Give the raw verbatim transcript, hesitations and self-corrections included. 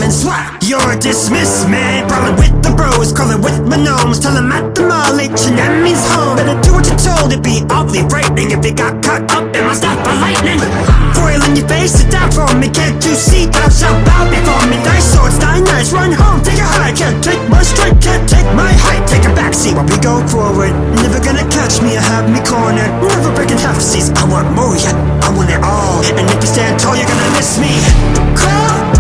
and swat. You're dismissed, man. Brawling with the bros, calling with my gnomes. Tell them at the mall, H and M is home. Better do what you're told, it'd be awfully frightening if you got caught up in my style by lightning. Foil in your face, sit down for me. Can't you see that I'll shout out before me? Dice swords, die knives, run home, take a hike. Can't take my strength, can't take my height. Take a backseat while we go forward. Never gonna catch me or have me cornered. Never breaking half seas, I want more yet, I want it all. And if you stand tall, you're gonna miss me. Crawl